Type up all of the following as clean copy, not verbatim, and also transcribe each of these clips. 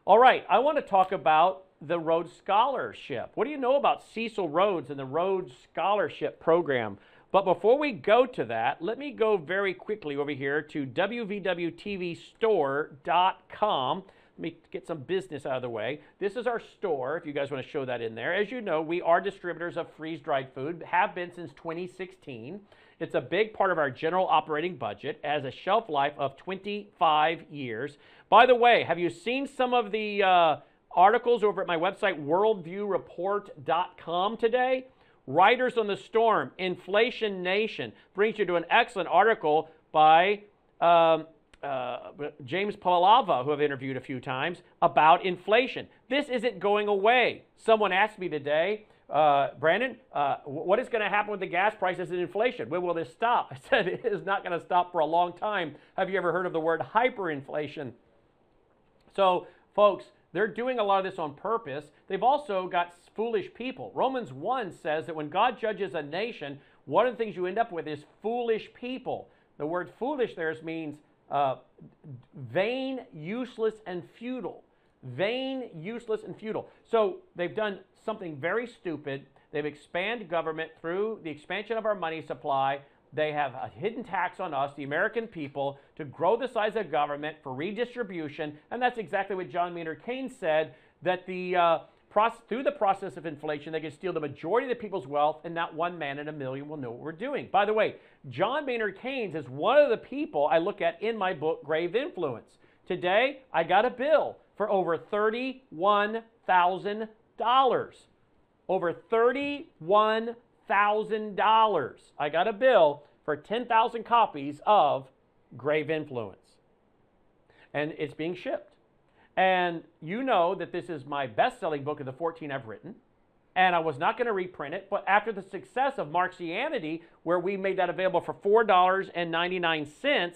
All right, I want to talk about the Rhodes Scholarship. What do you know about Cecil Rhodes and the Rhodes Scholarship Program? But before we go to that, let me go very quickly over here to www.tvstore.com. Let me get some business out of the way. This is our store, if you guys want to show that in there. As you know, we are distributors of freeze-dried food, have been since 2016. It's a big part of our general operating budget, as a shelf life of 25 years. By the way, have you seen some of the articles over at my website, worldviewreport.com today? Riders on the Storm, Inflation Nation, brings you to an excellent article by James Palava, who I've interviewed a few times, about inflation. This isn't going away. Someone asked me today, Brandon, what is going to happen with the gas prices and inflation? When will this stop? I said it is not going to stop for a long time. Have you ever heard of the word hyperinflation? So, folks, they're doing a lot of this on purpose. They've also got foolish people. Romans 1 says that when God judges a nation, one of the things you end up with is foolish people. The word foolish there means vain, useless, and futile. Vain, useless, and futile. So they've done something very stupid. They've expanded government through the expansion of our money supply. They have a hidden tax on us, the American people, to grow the size of government for redistribution. And that's exactly what John Maynard Keynes said, that through the process of inflation, they can steal the majority of the people's wealth, and not one man in a million will know what we're doing. By the way, John Maynard Keynes is one of the people I look at in my book, Grave Influence. Today, I got a bill for over $31,000. Over $31,000. I got a bill for 10,000 copies of Grave Influence. And it's being shipped. And you know that this is my best-selling book of the 14 I've written. And I was not going to reprint it, but after the success of Marxianity, where we made that available for $4.99,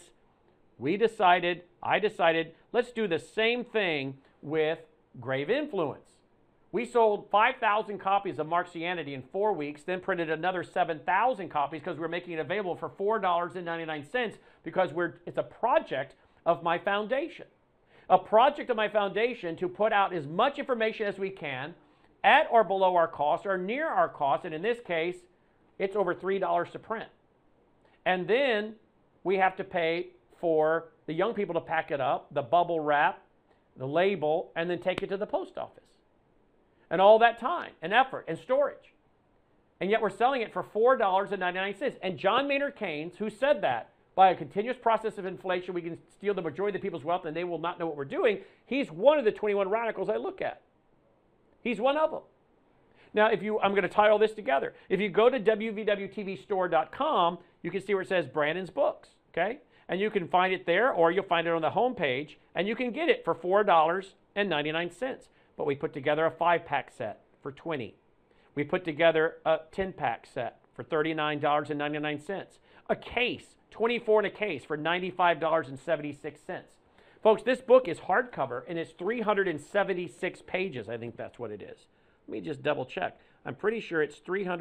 I decided, let's do the same thing with Grave Influence. We sold 5,000 copies of Marxianity in 4 weeks, then printed another 7,000 copies because we're making it available for $4.99 because it's a project of my foundation. A project of my foundation to put out as much information as we can at or below our cost or near our cost, and in this case, it's over $3 to print. And then we have to pay for the young people to pack it up, the bubble wrap, the label, and then take it to the post office. And all that time and effort and storage. And yet we're selling it for $4.99. And John Maynard Keynes, who said that by a continuous process of inflation, we can steal the majority of the people's wealth and they will not know what we're doing, he's one of the 21 radicals I look at. He's one of them. Now, I'm going to tie all this together. If you go to www.tvstore.com, you can see where it says Brandon's Books, okay? And you can find it there, or you'll find it on the homepage, and you can get it for $4.99. But we put together a 5-pack set for $20. We put together a 10-pack set for $39.99. A case, 24 in a case for $95.76. Folks, this book is hardcover, and it's 376 pages. I think that's what it is. Let me just double check. I'm pretty sure it's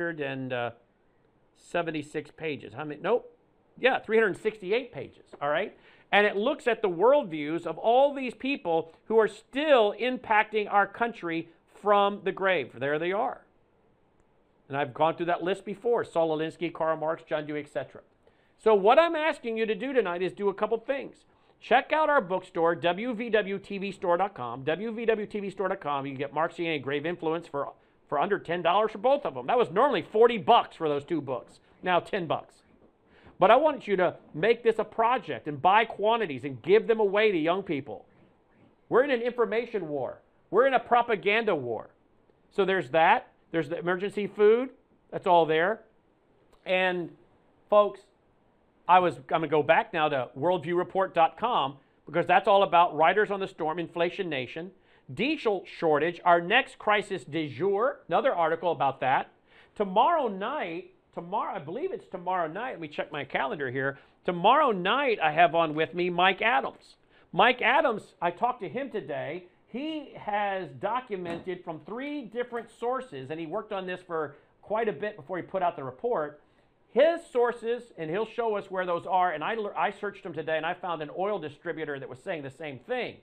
376 pages. How many? Nope. Yeah, 368 pages, all right? And it looks at the worldviews of all these people who are still impacting our country from the grave. There they are. And I've gone through that list before. Saul Alinsky, Karl Marx, John Dewey, etc. So what I'm asking you to do tonight is do a couple things. Check out our bookstore, www.tvstore.com. www.tvstore.com. You can get Marxianity, Grave Influence for under $10 for both of them. That was normally $40 for those two books. Now $10. But I want you to make this a project and buy quantities and give them away to young people. We're in an information war. We're in a propaganda war. So there's that. There's the emergency food. That's all there. And folks, I'm going to go back now to worldviewreport.com because that's all about Riders on the Storm, Inflation Nation. Diesel shortage, our next crisis du jour. Another article about that. Tomorrow night, I believe it's tomorrow night. Let me check my calendar here. Tomorrow night, I have on with me Mike Adams. Mike Adams, I talked to him today. He has documented from 3 different sources, and he worked on this for quite a bit before he put out the report. His sources, and he'll show us where those are, and I searched them today, and I found an oil distributor that was saying the same thing.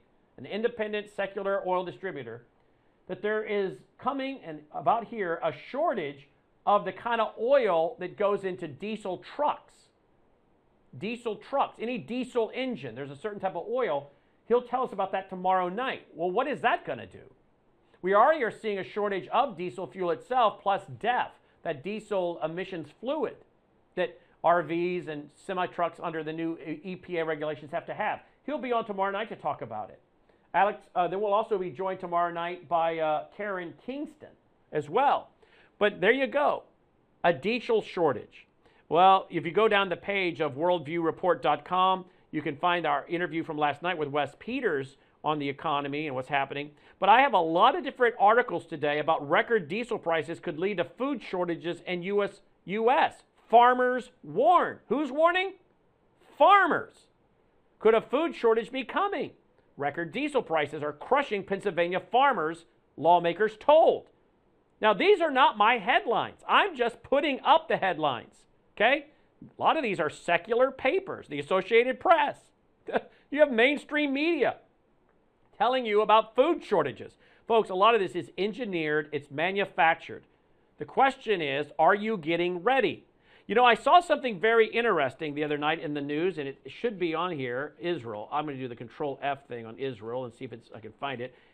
an independent secular oil distributor, that there is coming, and about here, a shortage of the kind of oil that goes into diesel trucks. Diesel trucks, any diesel engine, there's a certain type of oil. He'll tell us about that tomorrow night. Well, what is that going to do? We already are seeing a shortage of diesel fuel itself, plus DEF, that diesel emissions fluid that RVs and semi-trucks under the new EPA regulations have to have. He'll be on tomorrow night to talk about it. Alex, then we'll also be joined tomorrow night by Karen Kingston as well. But there you go, a diesel shortage. Well, if you go down the page of worldviewreport.com, you can find our interview from last night with Wes Peters on the economy and what's happening. But I have a lot of different articles today about record diesel prices could lead to food shortages in U.S. Farmers warn. Who's warning? Farmers. Could a food shortage be coming? Record diesel prices are crushing Pennsylvania farmers, lawmakers told. Now, these are not my headlines. I'm just putting up the headlines, okay? A lot of these are secular papers, the Associated Press. You have mainstream media telling you about food shortages. Folks, a lot of this is engineered, it's manufactured. The question is, are you getting ready? You know, I saw something very interesting the other night in the news, and it should be on here, Israel. I'm going to do the Control F thing on Israel and see if I can find it.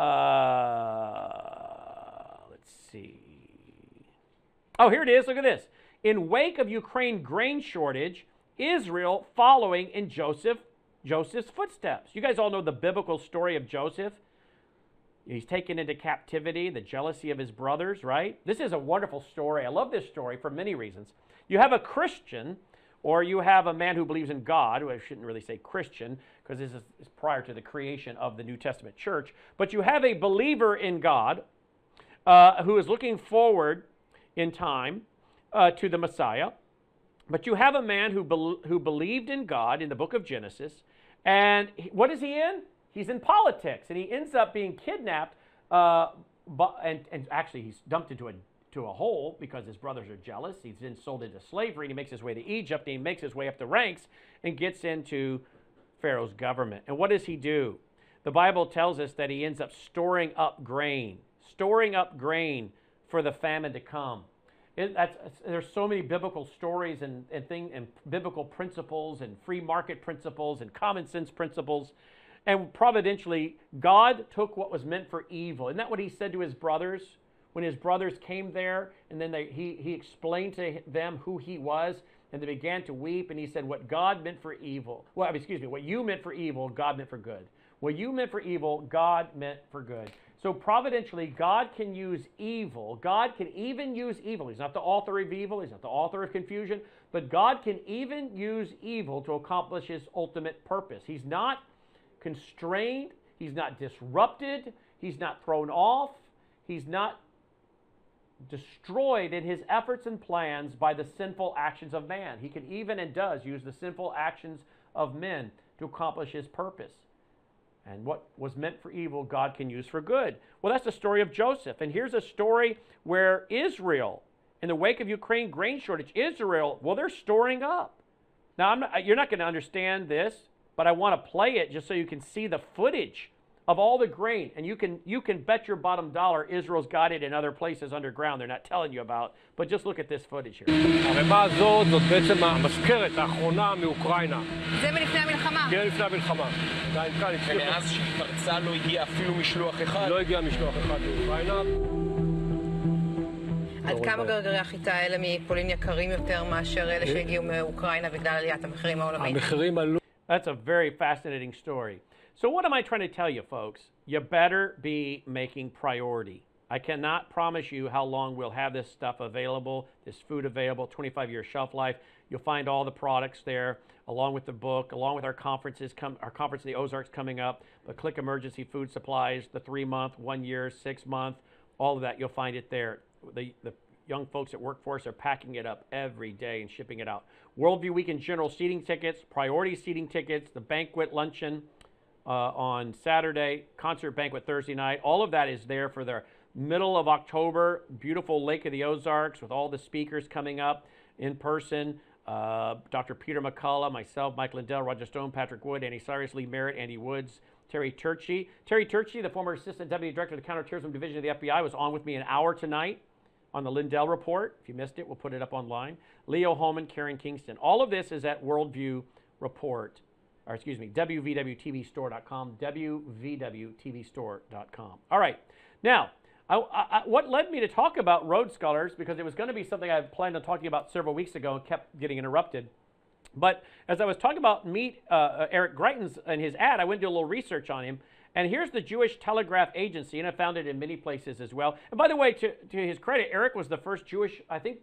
Let's see. Oh, here it is. Look at this. In wake of Ukraine grain shortage, Israel following in Joseph's footsteps. You guys all know the biblical story of Joseph. He's taken into captivity, the jealousy of his brothers, right? This is a wonderful story. I love this story for many reasons. You have a Christian, or you have a man who believes in God, who I shouldn't really say Christian, because this is prior to the creation of the New Testament church, but you have a believer in God who is looking forward in time to the Messiah. But you have a man who believed in God in the book of Genesis, and what is he in? He's in politics, and he ends up being kidnapped, and actually he's dumped into a hole because his brothers are jealous. He's then sold into slavery, and he makes his way to Egypt, and he makes his way up the ranks and gets into Pharaoh's government. And what does he do? The Bible tells us that he ends up storing up grain for the famine to come. There's so many biblical stories and biblical principles and free market principles and common sense principles. And providentially, God took what was meant for evil. Isn't that what he said to his brothers? When his brothers came there, and then he explained to them who he was, and they began to weep, and he said, what God meant for evil, what you meant for evil, God meant for good. What you meant for evil, God meant for good. So providentially, God can use evil. God can even use evil. He's not the author of evil. He's not the author of confusion. But God can even use evil to accomplish his ultimate purpose. He's not constrained. He's not disrupted. He's not thrown off. He's not destroyed in his efforts and plans by the sinful actions of man. He can even and does use the sinful actions of men to accomplish his purpose. And what was meant for evil, God can use for good. Well, that's the story of Joseph. And here's a story where Israel, in the wake of Ukraine grain shortage, Israel, well, they're storing up. Now, you're not going to understand this, but I want to play it just so you can see the footage of all the grain. And you can bet your bottom dollar Israel's got it in other places underground they're not telling you about. But just look at this footage here. הרמה הזאת זאת בעצם המזכרת האחרונה מאוקראינה. זה מלפני המלחמה. כן, לפני המלחמה. ומאז שהתפרצה לא הגיע אפילו משלוח אחד. לא הגיע משלוח אחד מאוקראינה. עד כמה גרגירי החיטה האלה מפולין יקרים יותר מאשר אלה שהגיעו מאוקראינה בגלל עליית המחירים העולמית? המחירים עלו. That's a very fascinating story. So what am I trying to tell you, folks? You better be making priority. I cannot promise you how long we'll have this stuff available, this food available, 25-year shelf life. You'll find all the products there, along with the book, along with our conferences, our conference in the Ozarks coming up, the Click Emergency Food Supplies, the 3-month, 1-year, 6-month, all of that, you'll find it there. The young folks at Workforce are packing it up every day and shipping it out. Worldview Weekend General seating tickets, priority seating tickets, the banquet luncheon on Saturday, concert banquet Thursday night. All of that is there for the middle of October. Beautiful Lake of the Ozarks with all the speakers coming up in person. Dr. Peter McCullough, myself, Mike Lindell, Roger Stone, Patrick Wood, Andy Cyrus, Lee Merritt, Andy Woods, Terry Turchi. Terry Turchi, the former Assistant Deputy Director of the Counterterrorism Division of the FBI, was on with me an hour tonight on the Lindell Report. If you missed it, we'll put it up online. Leo Holman, Karen Kingston. All of this is at Worldview Report, or excuse me, WVWTVstore.com, WVWTVstore.com. All right. Now, what led me to talk about Rhodes Scholars, because it was going to be something I had planned on talking about several weeks ago and kept getting interrupted. But as I was talking about Eric Greitens and his ad, I went to do a little research on him. And here's the Jewish Telegraph Agency, and I found it in many places as well. And by the way, to his credit, Eric was the first Jewish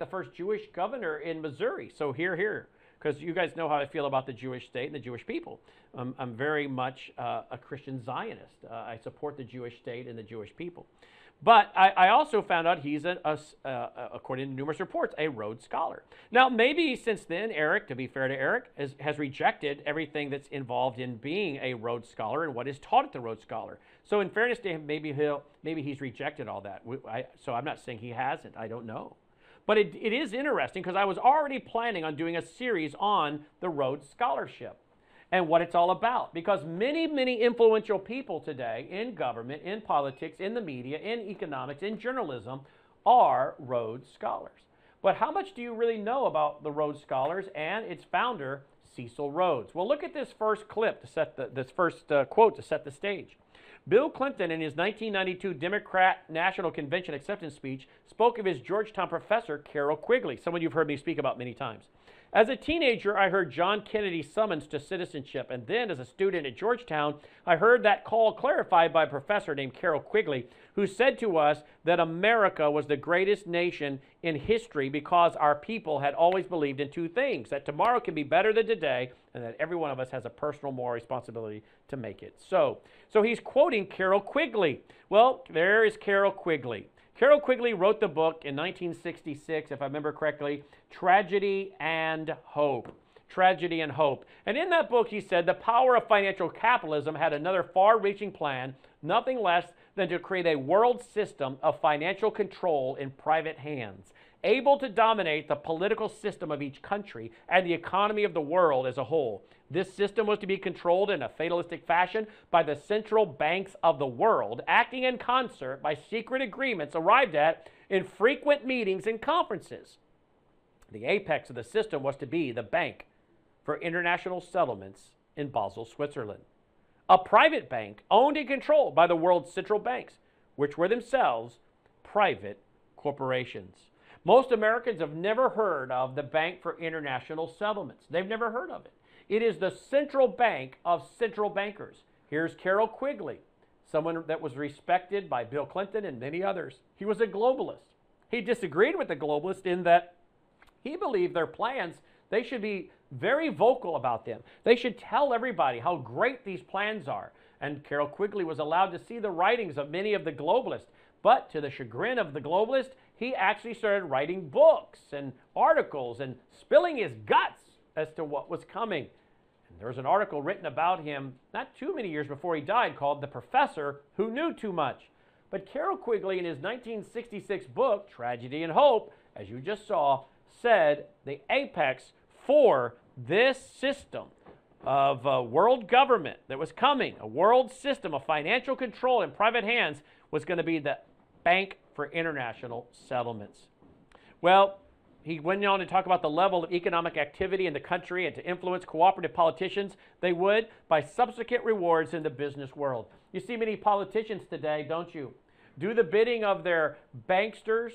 governor in Missouri. So here, because you guys know how I feel about the Jewish state and the Jewish people. I'm very much a Christian Zionist. I support the Jewish state and the Jewish people. But I also found out he's, according to numerous reports, a Rhodes Scholar. Now, maybe since then, Eric, to be fair to Eric, has rejected everything that's involved in being a Rhodes Scholar and what is taught at the Rhodes Scholar. So in fairness to him, maybe he's rejected all that. So I'm not saying he hasn't. I don't know. But it is interesting because I was already planning on doing a series on the Rhodes Scholarship and what it's all about. Because many, many influential people today in government, in politics, in the media, in economics, in journalism are Rhodes Scholars. But how much do you really know about the Rhodes Scholars and its founder, Cecil Rhodes? Well, look at this first clip to set this first quote to set the stage. Bill Clinton, in his 1992 Democrat National Convention acceptance speech, spoke of his Georgetown professor, Carroll Quigley, someone you've heard me speak about many times. As a teenager, I heard John Kennedy's summons to citizenship, and then as a student at Georgetown, I heard that call clarified by a professor named Carroll Quigley, who said to us that America was the greatest nation in history because our people had always believed in two things, that tomorrow can be better than today, and that every one of us has a personal moral responsibility to make it. So he's quoting Carroll Quigley. Well, there is Carroll Quigley. Carroll Quigley wrote the book in 1966, if I remember correctly, Tragedy and Hope. Tragedy and Hope. And in that book, he said the power of financial capitalism had another far-reaching plan, nothing less than to create a world system of financial control in private hands, able to dominate the political system of each country and the economy of the world as a whole. This system was to be controlled in a fatalistic fashion by the central banks of the world, acting in concert by secret agreements arrived at in frequent meetings and conferences. The apex of the system was to be the Bank for International Settlements in Basel, Switzerland, a private bank owned and controlled by the world's central banks, which were themselves private corporations. Most Americans have never heard of the Bank for International Settlements. They've never heard of it. It is the central bank of central bankers. Here's Carroll Quigley, someone that was respected by Bill Clinton and many others. He was a globalist. He disagreed with the globalists in that he believed their plans, they should be very vocal about them. They should tell everybody how great these plans are. And Carroll Quigley was allowed to see the writings of many of the globalists. But to the chagrin of the globalist, he actually started writing books and articles and spilling his guts as to what was coming. And there was an article written about him not too many years before he died called The Professor Who Knew Too Much. But Carroll Quigley, in his 1966 book, Tragedy and Hope, as you just saw, said the apex for this system of world government that was coming, a world system of financial control in private hands, was going to be the Bank for International Settlements. Well, he went on to talk about the level of economic activity in the country and to influence cooperative politicians, they would, by subsequent rewards in the business world. You see many politicians today, don't you, do the bidding of their banksters,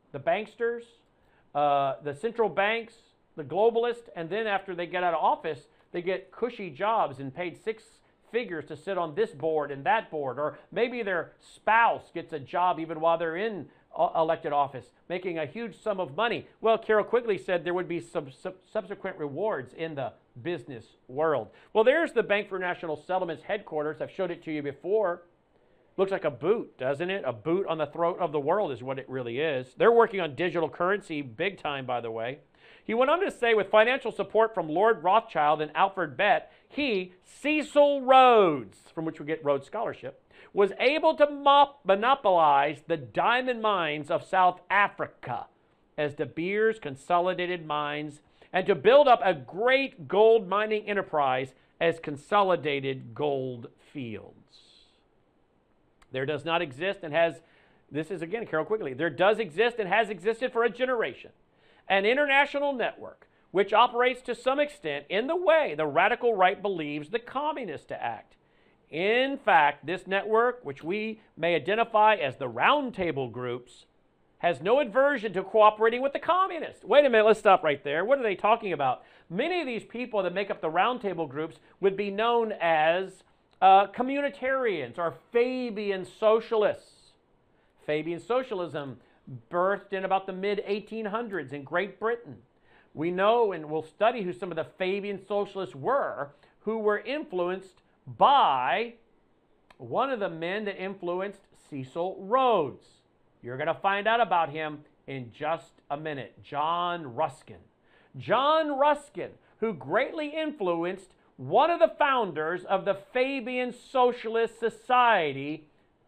the central banks, the globalists, and then after they get out of office, they get cushy jobs and paid six figures to sit on this board and that board, or maybe their spouse gets a job even while they're in elected office, making a huge sum of money. Well, Carroll Quigley said there would be some subsequent rewards in the business world. Well, there's the Bank for International Settlements headquarters. I've showed it to you before. Looks like a boot, doesn't it? A boot on the throat of the world is what it really is. They're working on digital currency big time, by the way. He went on to say, with financial support from Lord Rothschild and Alfred Bett, he, Cecil Rhodes, from which we get Rhodes Scholarship, was able to monopolize the diamond mines of South Africa as De Beers consolidated mines and to build up a great gold mining enterprise as consolidated gold fields. There does not exist and has, this is again Carroll Quigley, there does exist and has existed for a generation an international network which operates to some extent in the way the radical right believes the communists to act. In fact, this network, which we may identify as the roundtable groups, has no aversion to cooperating with the communists. Wait a minute, let's stop right there. What are they talking about? Many of these people that make up the roundtable groups would be known as communitarians or Fabian socialists. Fabian socialism birthed in about the mid-1800s in Great Britain. We know and we'll study who some of the Fabian socialists were, who were influenced by one of the men that influenced Cecil Rhodes. You're going to find out about him in just a minute. John Ruskin. John Ruskin, who greatly influenced one of the founders of the Fabian Socialist Society,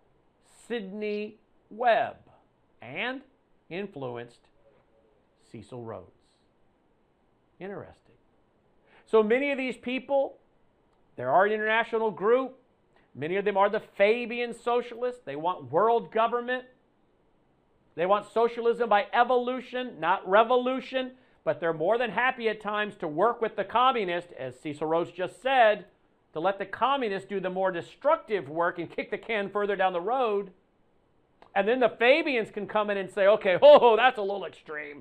Sidney Webb, and influenced Cecil Rhodes. Interesting. So many of these people, there are an international group. Many of them are the Fabian socialists. They want world government. They want socialism by evolution, not revolution. But they're more than happy at times to work with the communists, as Cecil Rhodes just said, to let the communists do the more destructive work and kick the can further down the road. And then the Fabians can come in and say, okay, oh, that's a little extreme.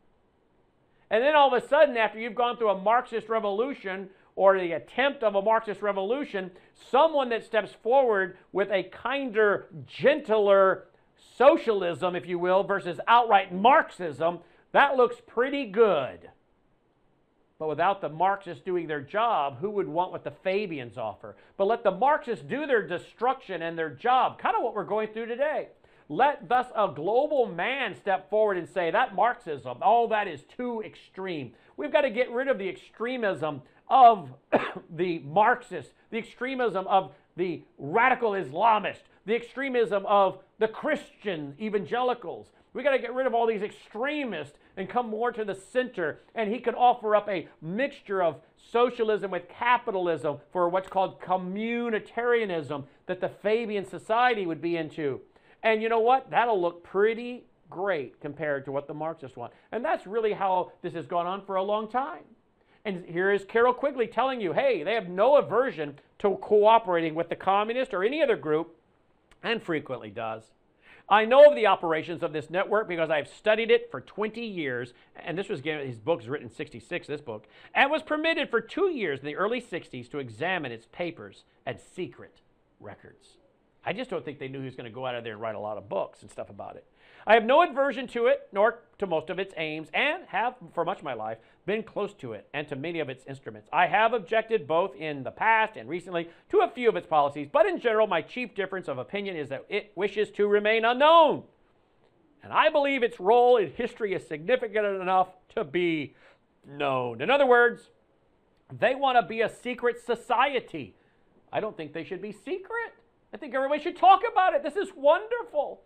And then all of a sudden, after you've gone through a Marxist revolution or the attempt of a Marxist revolution, someone that steps forward with a kinder, gentler socialism, if you will, versus outright Marxism, that looks pretty good. But without the Marxists doing their job, who would want what the Fabians offer? But let the Marxists do their destruction and their job, kind of what we're going through today. Let thus a global man step forward and say that Marxism, all that is too extreme. We've got to get rid of the extremism of the Marxists, the extremism of the radical Islamists, the extremism of the Christian evangelicals. We've got to get rid of all these extremists and come more to the center. And he could offer up a mixture of socialism with capitalism for what's called communitarianism that the Fabian Society would be into. And you know what? That'll look pretty great compared to what the Marxists want. And that's really how this has gone on for a long time. And here is Carroll Quigley telling you, hey, they have no aversion to cooperating with the communist or any other group, and frequently does. I know of the operations of this network because I've studied it for 20 years, and this was given, his book is written in 66, this book, and was permitted for 2 years in the early 60s to examine its papers and secret records. I just don't think they knew he was going to go out of there and write a lot of books and stuff about it. I have no aversion to it, nor to most of its aims, and have, for much of my life, been close to it and to many of its instruments. I have objected both in the past and recently to a few of its policies, but in general, my chief difference of opinion is that it wishes to remain unknown. And I believe its role in history is significant enough to be known. In other words, they want to be a secret society. I don't think they should be secret. I think everybody should talk about it. This is wonderful.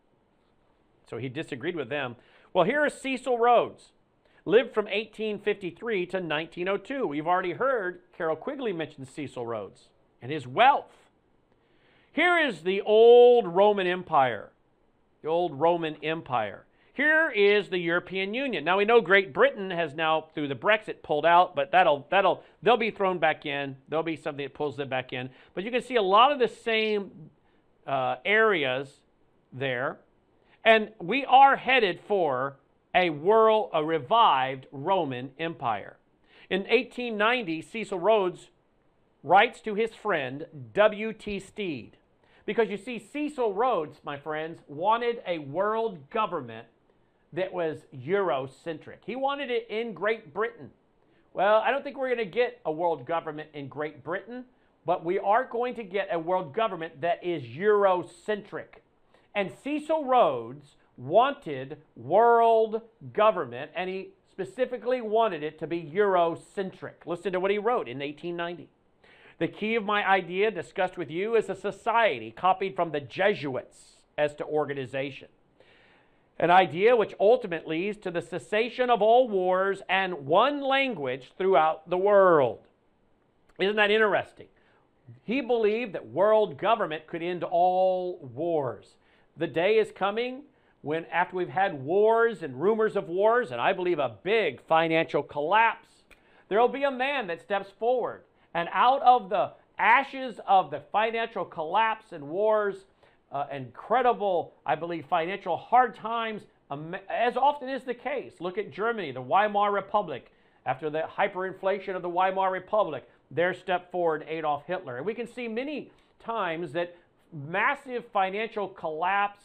So he disagreed with them. Well, here is Cecil Rhodes. Lived from 1853 to 1902. We've already heard Carroll Quigley mention Cecil Rhodes and his wealth. Here is the old Roman Empire. The old Roman Empire. Here is the European Union. Now we know Great Britain has now, through the Brexit, pulled out, but they'll be thrown back in. There'll be something that pulls them back in. But you can see a lot of the same areas there. And we are headed for a revived Roman Empire. In 1890, Cecil Rhodes writes to his friend W.T. Stead. Because you see, Cecil Rhodes, my friends, wanted a world government that was Eurocentric. He wanted it in Great Britain. Well, I don't think we're going to get a world government in Great Britain, but we are going to get a world government that is Eurocentric. And Cecil Rhodes wanted world government, and he specifically wanted it to be Eurocentric. Listen to what he wrote in 1890. The key of my idea discussed with you is a society copied from the Jesuits as to organization. An idea which ultimately leads to the cessation of all wars and one language throughout the world. Isn't that interesting? He believed that world government could end all wars. The day is coming when, after we've had wars and rumors of wars, and I believe a big financial collapse, there will be a man that steps forward. And out of the ashes of the financial collapse and wars, incredible, I believe, financial hard times, as often is the case. Look at Germany, the Weimar Republic. After the hyperinflation of the Weimar Republic, there stepped forward Adolf Hitler. And we can see many times that massive financial collapse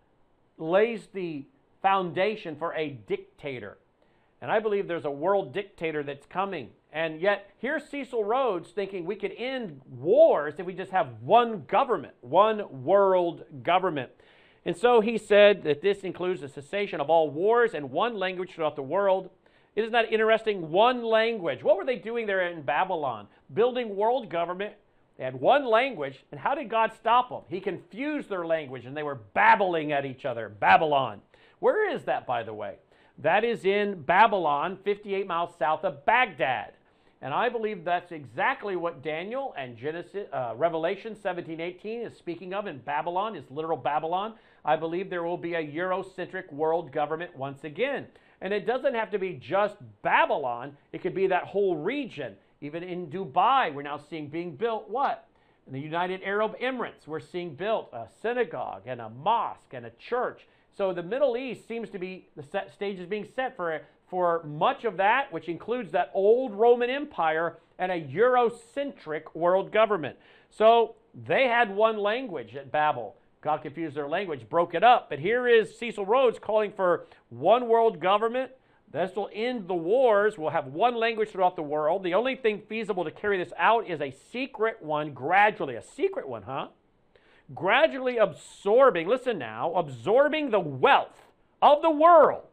lays the foundation for a dictator. And I believe there's a world dictator that's coming. And yet, here's Cecil Rhodes thinking we could end wars if we just have one government, one world government. And so he said that this includes the cessation of all wars and one language throughout the world. Isn't that interesting? One language. What were they doing there in Babylon? Building world government. They had one language. And how did God stop them? He confused their language and they were babbling at each other. Babylon. Where is that, by the way? That is in Babylon, 58 miles south of Baghdad. And I believe that's exactly what Daniel and Revelation 17:18 is speaking of in Babylon, is literal Babylon. I believe there will be a Eurocentric world government once again. And it doesn't have to be just Babylon. It could be that whole region. Even in Dubai, we're now seeing being built what? In the United Arab Emirates, we're seeing built a synagogue and a mosque and a church. So the Middle East seems to be, the stage is being set for much of that, which includes that old Roman Empire and a Eurocentric world government. So they had one language at Babel. God confused their language, broke it up. But here is Cecil Rhodes calling for one world government. This will end the wars. We'll have one language throughout the world. The only thing feasible to carry this out is a secret one gradually. A secret one, huh? Gradually absorbing, listen now, absorbing the wealth of the world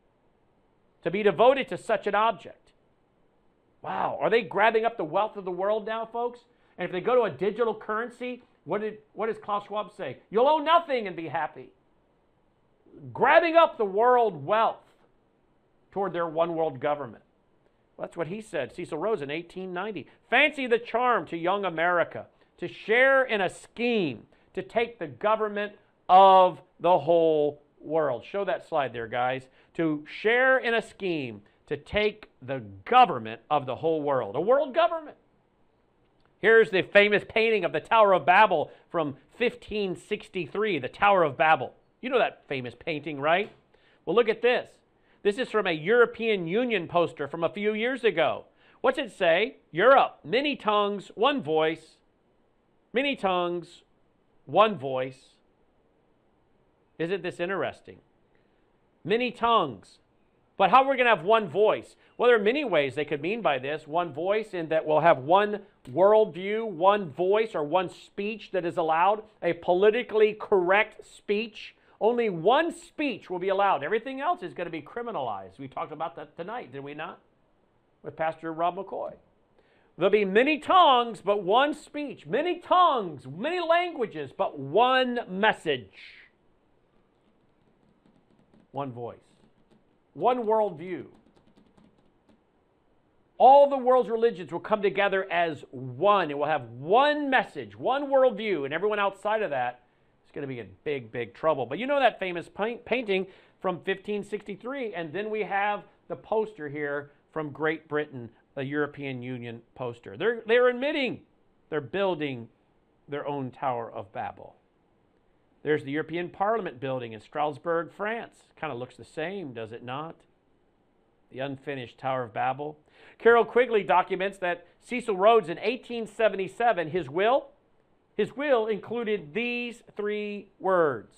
to be devoted to such an object. Wow, are they grabbing up the wealth of the world now, folks? And if they go to a digital currency, what does Klaus Schwab say? You'll own nothing and be happy. Grabbing up the world wealth toward their one world government. Well, that's what he said, Cecil Rhodes, in 1890. Fancy the charm to young America to share in a scheme to take the government of the whole world. Show that slide there, guys. To share in a scheme to take the government of the whole world. A world government. Here's the famous painting of the Tower of Babel from 1563, the Tower of Babel. You know that famous painting, right? Well, look at this. This is from a European Union poster from a few years ago. What's it say? Europe, many tongues, one voice. Many tongues, one voice. Isn't this interesting? Many tongues. But how are we going to have one voice? Well, there are many ways they could mean by this. One voice in that we'll have one worldview, one voice, or one speech that is allowed. A politically correct speech. Only one speech will be allowed. Everything else is going to be criminalized. We talked about that tonight, did we not? With Pastor Rob McCoy. There'll be many tongues, but one speech. Many tongues, many languages, but one message. One voice. One worldview. All the world's religions will come together as one. It will have one message, one worldview, and everyone outside of that is going to be in big, big trouble. But you know that famous painting from 1563, and then we have the poster here from Great Britain, the European Union poster. They're admitting they're building their own Tower of Babel. There's the European Parliament building in Strasbourg, France. Kind of looks the same, does it not? The unfinished Tower of Babel. Carroll Quigley documents that Cecil Rhodes in 1877, his will included these words.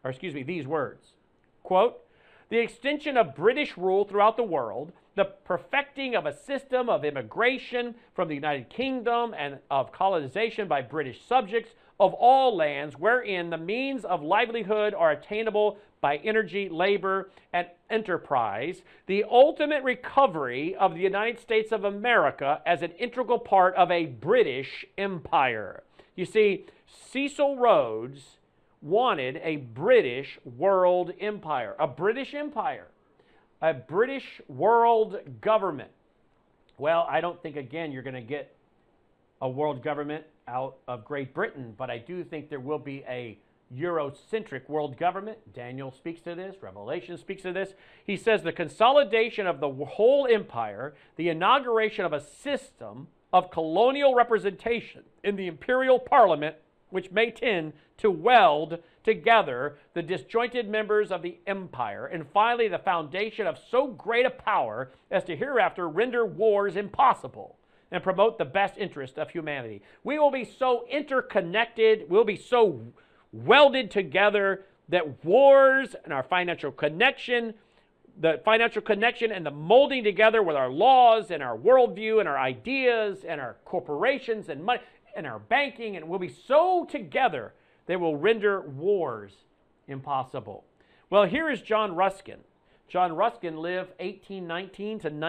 Quote, the extension of British rule throughout the world, the perfecting of a system of immigration from the United Kingdom and of colonization by British subjects of all lands wherein the means of livelihood are attainable by energy, labor, and enterprise, the ultimate recovery of the United States of America as an integral part of a British empire. You see, Cecil Rhodes wanted a British world empire, a British empire, a British world government. Well, I don't think, again, you're going to get a world government out of Great Britain, but I do think there will be a Eurocentric world government. Daniel speaks to this. Revelation speaks to this. He says the consolidation of the whole empire, the inauguration of a system of colonial representation in the imperial parliament, which may tend to weld together the disjointed members of the empire, and finally the foundation of so great a power as to hereafter render wars impossible and promote the best interest of humanity. We will be so interconnected, we'll be so welded together that wars and our financial connection, the financial connection and the molding together with our laws and our worldview and our ideas and our corporations and money and our banking, and we'll be so together they will render wars impossible. Well, here is John Ruskin. John Ruskin lived 1819 to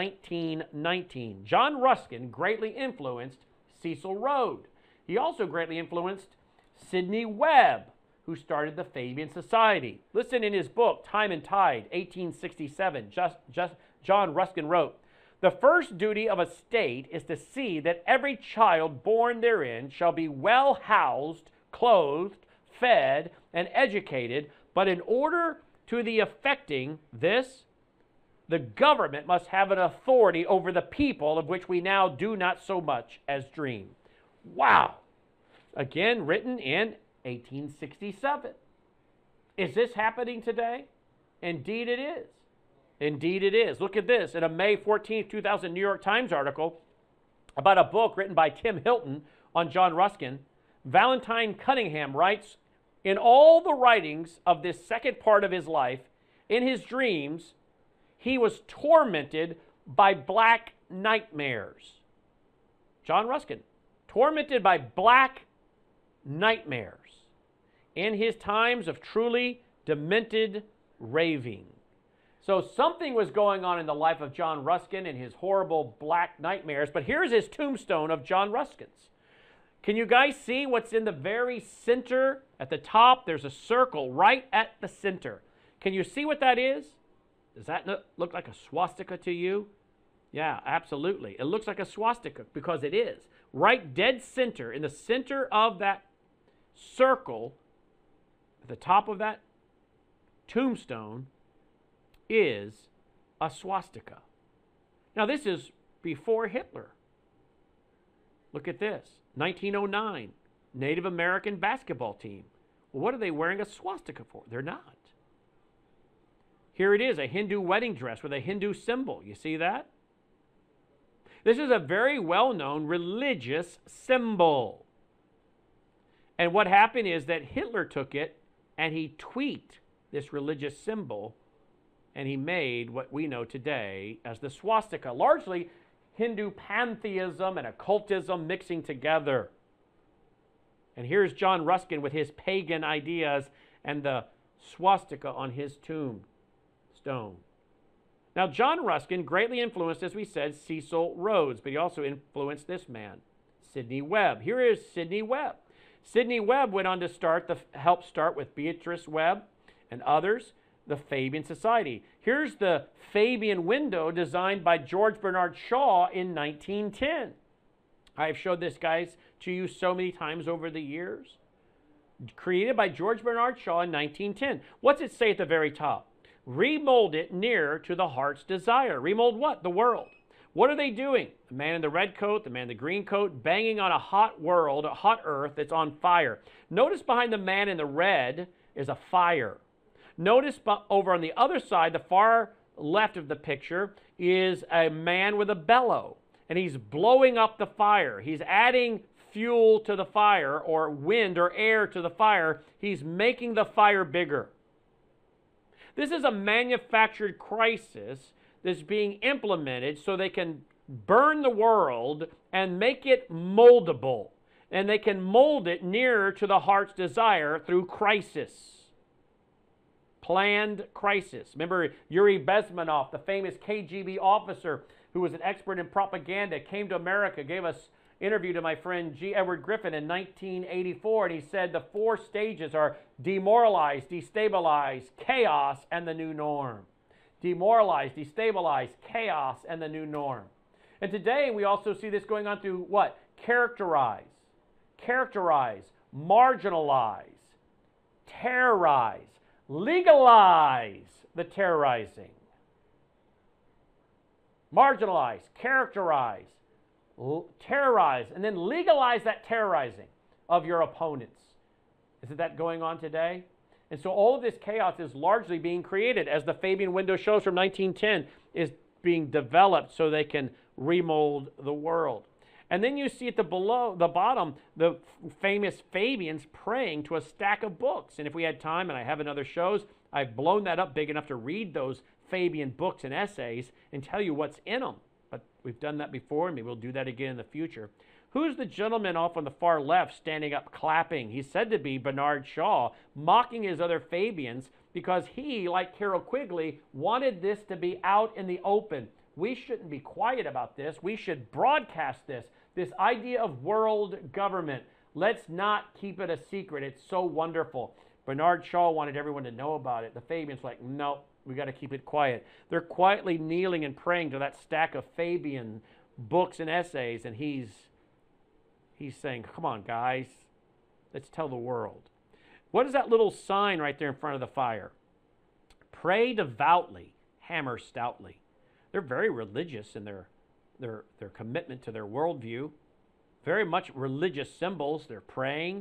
1919. John Ruskin greatly influenced Cecil Rhodes. He also greatly influenced Sidney Webb, who started the Fabian Society. Listen, in his book, Time and Tide, 1867, John Ruskin wrote, "The first duty of a state is to see that every child born therein shall be well housed, clothed, fed, and educated, but in order to the effecting this, the government must have an authority over the people of which we now do not so much as dream." Wow! Again, written in 1867. Is this happening today? Indeed it is. Indeed it is. Look at this. In a May 14th, 2000 New York Times article about a book written by Tim Hilton on John Ruskin, Valentine Cunningham writes, in all the writings of this second part of his life, in his dreams, he was tormented by black nightmares. John Ruskin, tormented by black nightmares in his times of truly demented raving. So something was going on in the life of John Ruskin and his horrible black nightmares, but here's his tombstone of John Ruskin's. Can you guys see what's in the very center? At the top, there's a circle right at the center. Can you see what that is? Does that look like a swastika to you? Yeah, absolutely. It looks like a swastika because it is. Right dead center, in the center of that circle, at the top of that tombstone, is a swastika. Now, this is before Hitler. Look at this. 1909, Native American basketball team. Well, what are they wearing a swastika for? They're not. Here it is, a Hindu wedding dress with a Hindu symbol. You see that? This is a very well-known religious symbol. And what happened is that Hitler took it and he tweaked this religious symbol and he made what we know today as the swastika, largely Hindu pantheism and occultism mixing together. And here's John Ruskin with his pagan ideas and the swastika on his tombstone. Now, John Ruskin greatly influenced, as we said, Cecil Rhodes, but he also influenced this man, Sidney Webb. Here is Sidney Webb. Sidney Webb went on to help start with Beatrice Webb and others, the Fabian Society. Here's the Fabian window designed by George Bernard Shaw in 1910. I've showed this, guys, to you so many times over the years. Created by George Bernard Shaw in 1910. What's it say at the very top? Remold it nearer to the heart's desire. Remold what? The world. What are they doing? The man in the red coat, the man in the green coat, banging on a hot world, a hot earth that's on fire. Notice behind the man in the red is a fire. Notice over on the other side, the far left of the picture, is a man with a bellow. And he's blowing up the fire. He's adding fuel to the fire, or wind or air to the fire. He's making the fire bigger. This is a manufactured crisis that's being implemented so they can burn the world and make it moldable. And they can mold it nearer to the heart's desire through crisis. Planned crisis. Remember Yuri Bezmenov, the famous KGB officer who was an expert in propaganda, came to America, gave us an interview to my friend G. Edward Griffin in 1984, and he said the 4 stages are demoralize, destabilize, chaos, and the new norm. Demoralize, destabilize, chaos, and the new norm. And today we also see this going on through what? characterize, marginalize, terrorize, legalize the terrorizing. Marginalize, characterize, terrorize, and then legalize that terrorizing of your opponents. Isn't that going on today? And so all of this chaos is largely being created as the Fabian window shows from 1910 is being developed so they can remold the world. And then you see at the bottom, the famous Fabians praying to a stack of books. And if we had time, and I have in other shows, I've blown that up big enough to read those Fabian books and essays and tell you what's in them. But we've done that before, and maybe we'll do that again in the future. Who's the gentleman off on the far left standing up clapping? He's said to be Bernard Shaw, mocking his other Fabians because he, like Carroll Quigley, wanted this to be out in the open. We shouldn't be quiet about this. We should broadcast this idea of world government. Let's not keep it a secret. It's so wonderful. Bernard Shaw wanted everyone to know about it. The Fabians were like, no, we got to keep it quiet. They're quietly kneeling and praying to that stack of Fabian books and essays, and he's saying, come on, guys, let's tell the world. What is that little sign right there in front of the fire? Pray devoutly, hammer stoutly. They're very religious in their commitment to their worldview. Very much religious symbols. They're praying.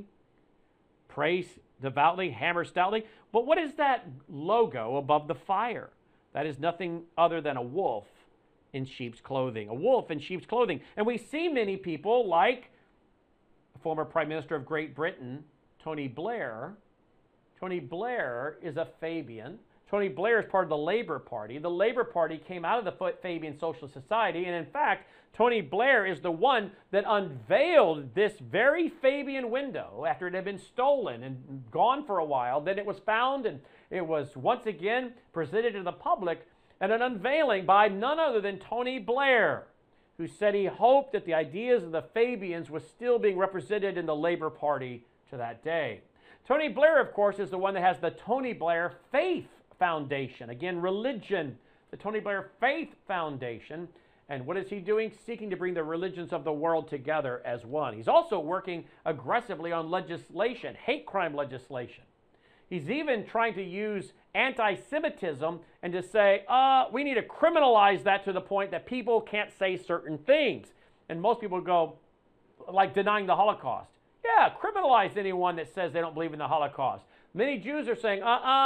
Pray devoutly, hammer stoutly. But what is that logo above the fire? That is nothing other than a wolf in sheep's clothing. A wolf in sheep's clothing. And we see many people like the former Prime Minister of Great Britain, Tony Blair. Tony Blair is a Fabian. Tony Blair is part of the Labour Party. The Labour Party came out of the Fabian Socialist Society, and in fact, Tony Blair is the one that unveiled this very Fabian window after it had been stolen and gone for a while. Then it was found, and it was once again presented to the public, and an unveiling by none other than Tony Blair, who said he hoped that the ideas of the Fabians was still being represented in the Labour Party to that day. Tony Blair, of course, is the one that has the Tony Blair Faith Foundation. Again, religion, the Tony Blair Faith Foundation. And what is he doing? Seeking to bring the religions of the world together as one. He's also working aggressively on legislation, hate crime legislation. He's even trying to use anti-Semitism and to say, we need to criminalize that to the point that people can't say certain things. And most people go, like denying the Holocaust. Yeah, criminalize anyone that says they don't believe in the Holocaust. Many Jews are saying,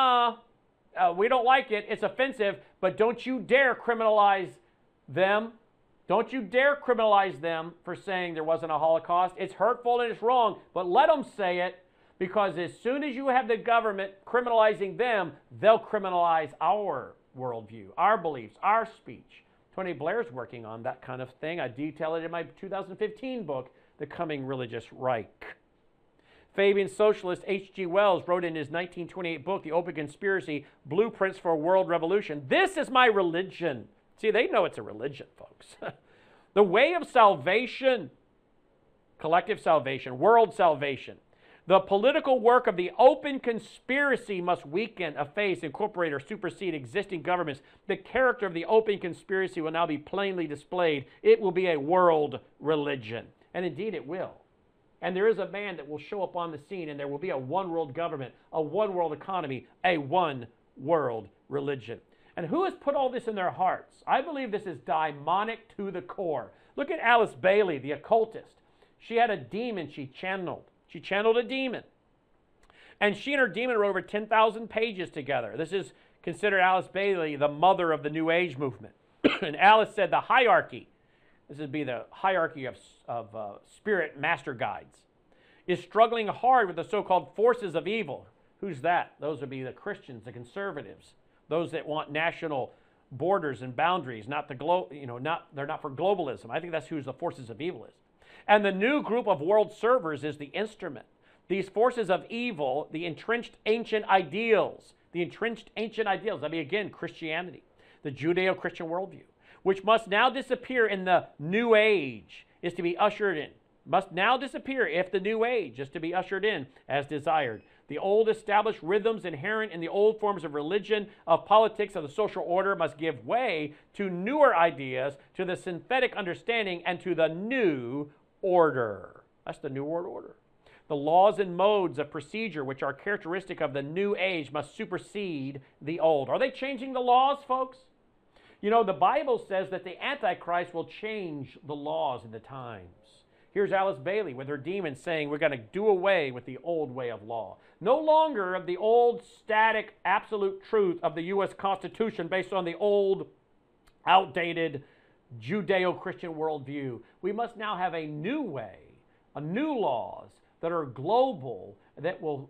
we don't like it, it's offensive, but don't you dare criminalize them. Don't you dare criminalize them for saying there wasn't a Holocaust. It's hurtful and it's wrong, but let them say it, because as soon as you have the government criminalizing them, they'll criminalize our worldview, our beliefs, our speech. Tony Blair's working on that kind of thing. I detail it in my 2015 book, The Coming Religious Reich. Fabian socialist H.G. Wells wrote in his 1928 book, The Open Conspiracy, Blueprints for a World Revolution, "This is my religion." See, they know it's a religion, folks. The way of salvation, collective salvation, world salvation. The political work of the open conspiracy must weaken, efface, incorporate, or supersede existing governments. The character of the open conspiracy will now be plainly displayed. It will be a world religion. And indeed it will. And there is a man that will show up on the scene, and there will be a one world government, a one world economy, a one world religion. And who has put all this in their hearts? I believe this is demonic to the core. Look at Alice Bailey, the occultist. She had a demon she channeled. She channeled a demon. And she and her demon wrote over 10,000 pages together. This is considered Alice Bailey the mother of the New Age movement. And Alice said the hierarchy, this would be the hierarchy of spirit master guides, is struggling hard with the so-called forces of evil. Who's that? Those would be the Christians, the conservatives, those that want national borders and boundaries, not the they're not for globalism. I think that's who the forces of evil is. And the new group of world servers is the instrument. These forces of evil, the entrenched ancient ideals, that'd be again Christianity, the Judeo-Christian worldview, which must now disappear in the new age, is to be ushered in. Must now disappear if the new age is to be ushered in as desired. The old established rhythms inherent in the old forms of religion, of politics, of the social order must give way to newer ideas, to the synthetic understanding, and to the new order. That's the New World Order. The laws and modes of procedure which are characteristic of the new age must supersede the old. Are they changing the laws, folks? You know, the Bible says that the Antichrist will change the laws and the times. Here's Alice Bailey with her demons saying we're going to do away with the old way of law. No longer of the old static absolute truth of the U.S. Constitution based on the old outdated Judeo-Christian worldview. We must now have a new way, new laws that are global, that will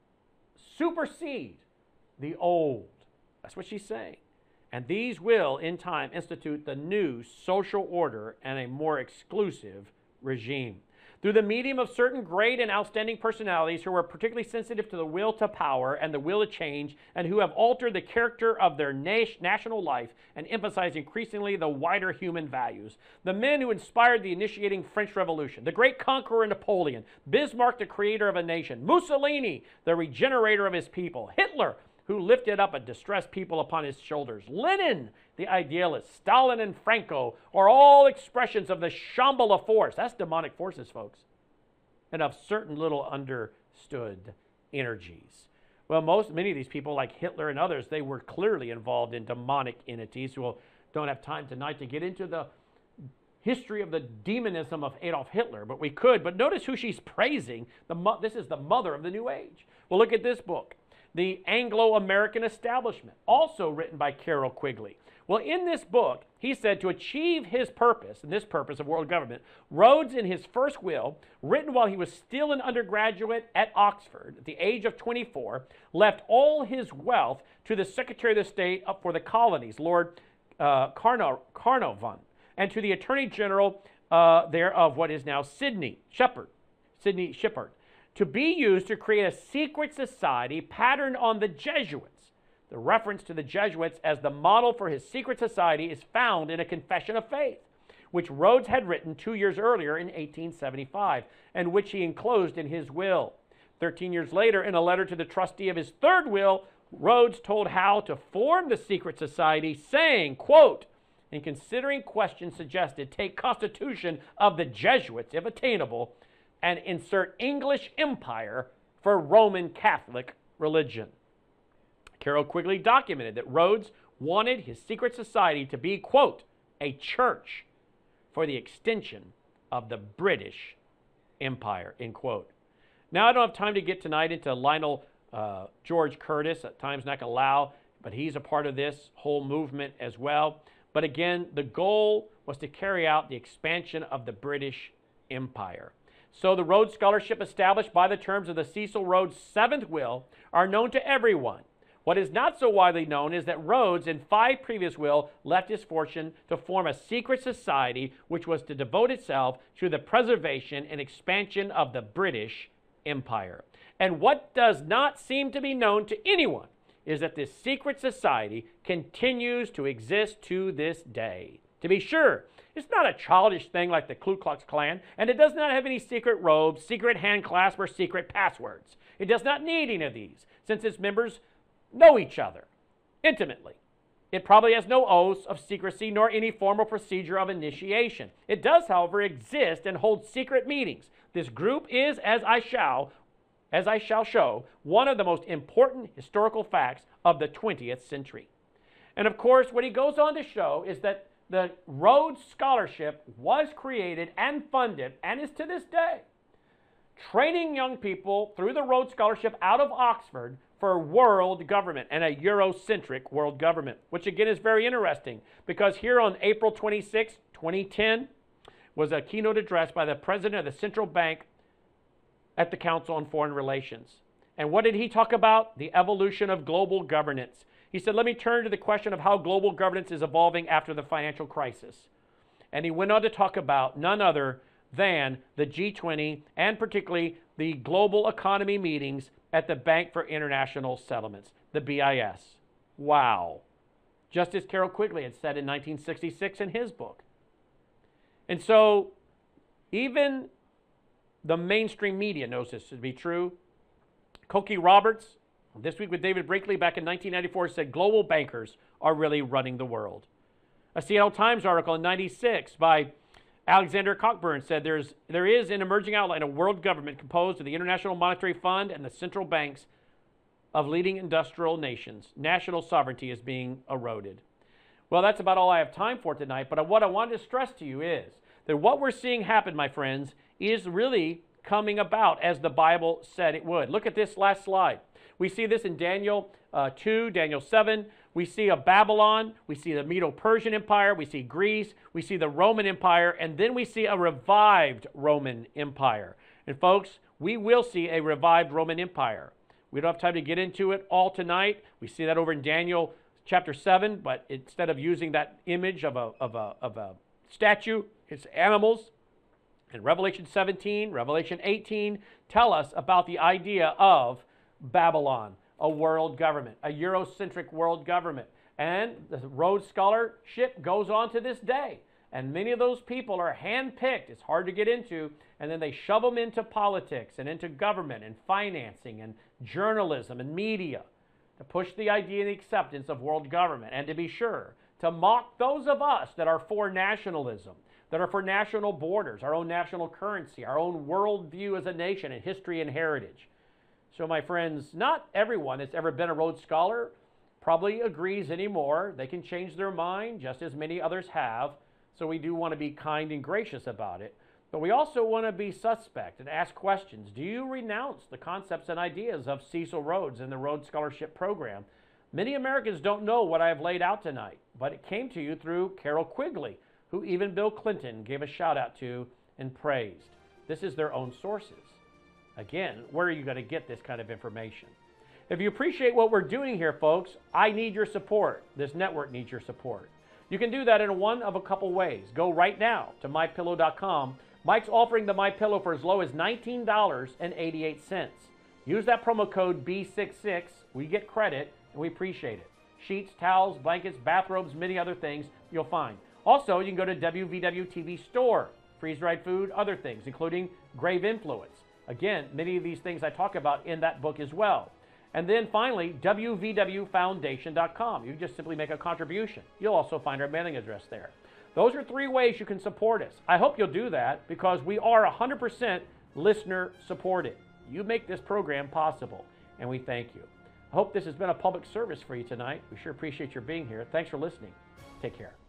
supersede the old. That's what she's saying. And these will, in time, institute the new social order and a more exclusive regime. Through the medium of certain great and outstanding personalities who are particularly sensitive to the will to power and the will to change, and who have altered the character of their national life and emphasized increasingly the wider human values. The men who inspired the initiating French Revolution, the great conqueror Napoleon, Bismarck, the creator of a nation, Mussolini, the regenerator of his people, Hitler, who lifted up a distressed people upon his shoulders, Lenin, the idealist, Stalin and Franco are all expressions of the Shambhala force. That's demonic forces, folks. And of certain little understood energies. Well, many of these people, like Hitler and others, they were clearly involved in demonic entities. We don't have time tonight to get into the history of the demonism of Adolf Hitler, but we could. But notice who she's praising. This is the mother of the New Age. Well, look at this book, The Anglo-American Establishment, also written by Carroll Quigley. Well, in this book, he said to achieve his purpose, and this purpose of world government, Rhodes, in his first will, written while he was still an undergraduate at Oxford, at the age of 24, left all his wealth to the Secretary of the State for the Colonies, Lord Carnarvon, and to the Attorney General there of what is now Sydney Shepherd, to be used to create a secret society patterned on the Jesuits. The reference to the Jesuits as the model for his secret society is found in a Confession of Faith, which Rhodes had written 2 years earlier in 1875, and which he enclosed in his will. 13 years later, in a letter to the trustee of his third will, Rhodes told how to form the secret society, saying, quote, in considering questions suggested, take Constitution of the Jesuits, if attainable, and insert English Empire for Roman Catholic religion. Carroll Quigley documented that Rhodes wanted his secret society to be, quote, a church for the extension of the British Empire, end quote. Now, I don't have time to get tonight into Lionel George Curtis. At times not going to allow, but he's a part of this whole movement as well. But again, the goal was to carry out the expansion of the British Empire. So the Rhodes Scholarship established by the terms of the Cecil Rhodes' seventh will are known to everyone. What is not so widely known is that Rhodes, in 5 previous wills, left his fortune to form a secret society which was to devote itself to the preservation and expansion of the British Empire. And what does not seem to be known to anyone is that this secret society continues to exist to this day. To be sure, it's not a childish thing like the Ku Klux Klan, and it does not have any secret robes, secret hand clasp, or secret passwords. It does not need any of these, since its members know each other intimately. It probably has no oaths of secrecy nor any formal procedure of initiation. It does, however, exist and hold secret meetings. This group is, as I shall show, one of the most important historical facts of the 20th century. And of course, what he goes on to show is that the Rhodes Scholarship was created and funded, and is to this day, training young people through the Rhodes Scholarship out of Oxford for world government and a Eurocentric world government, which again is very interesting because here on April 26, 2010, was a keynote address by the president of the central bank at the Council on Foreign Relations. And what did he talk about? The evolution of global governance. He said, let me turn to the question of how global governance is evolving after the financial crisis. And he went on to talk about none other than the G20 and particularly the global economy meetings at the Bank for International Settlements, the BIS. Wow. Just as Carroll Quigley had said in 1966 in his book. And so even the mainstream media knows this to be true. Cokie Roberts, This Week with David Brinkley, back in 1994, said global bankers are really running the world. A Seattle Times article in 96 by Alexander Cockburn said there is an emerging outline of world government composed of the International Monetary Fund and the central banks of leading industrial nations. National sovereignty is being eroded. Well, that's about all I have time for tonight, but what I wanted to stress to you is that what we're seeing happen, my friends, is really coming about as the Bible said it would. Look at this last slide. We see this in Daniel 2, Daniel 7. We see a Babylon, we see the Medo-Persian Empire, we see Greece, we see the Roman Empire, and then we see a revived Roman Empire. And folks, we will see a revived Roman Empire. We don't have time to get into it all tonight. We see that over in Daniel chapter 7, but instead of using that image of a statue, it's animals. And Revelation 17, Revelation 18 tell us about the idea of Babylon, a world government, a Eurocentric world government. And the Rhodes Scholarship goes on to this day. And many of those people are handpicked. It's hard to get into. And then they shove them into politics and into government and financing and journalism and media to push the idea and the acceptance of world government. And to be sure, to mock those of us that are for nationalism, that are for national borders, our own national currency, our own worldview as a nation and history and heritage. So my friends, not everyone that's ever been a Rhodes Scholar probably agrees anymore. They can change their mind, just as many others have. So we do want to be kind and gracious about it. But we also want to be suspect and ask questions. Do you renounce the concepts and ideas of Cecil Rhodes and the Rhodes Scholarship Program? Many Americans don't know what I have laid out tonight, but it came to you through Carol Quigley, who even Bill Clinton gave a shout out to and praised. This is their own sources. Again, where are you going to get this kind of information? If you appreciate what we're doing here, folks, I need your support. This network needs your support. You can do that in one of a couple ways. Go right now to MyPillow.com. Mike's offering the MyPillow for as low as $19.88. Use that promo code B66. We get credit, and we appreciate it. Sheets, towels, blankets, bathrobes, many other things you'll find. Also, you can go to WVW TV Store, freeze-dried food, other things, including Grave Influence. Again, many of these things I talk about in that book as well. And then finally, WVWFoundation.com. You just simply make a contribution. You'll also find our mailing address there. Those are 3 ways you can support us. I hope you'll do that because we are 100% listener supported. You make this program possible, and we thank you. I hope this has been a public service for you tonight. We sure appreciate your being here. Thanks for listening. Take care.